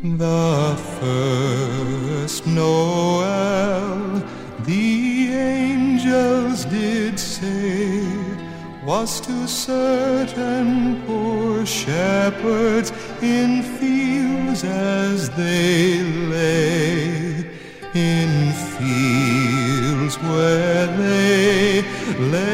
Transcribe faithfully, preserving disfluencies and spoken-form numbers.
The first Noel, the angels did say, was to certain poor shepherds in fields as they lay, in fields where they lay.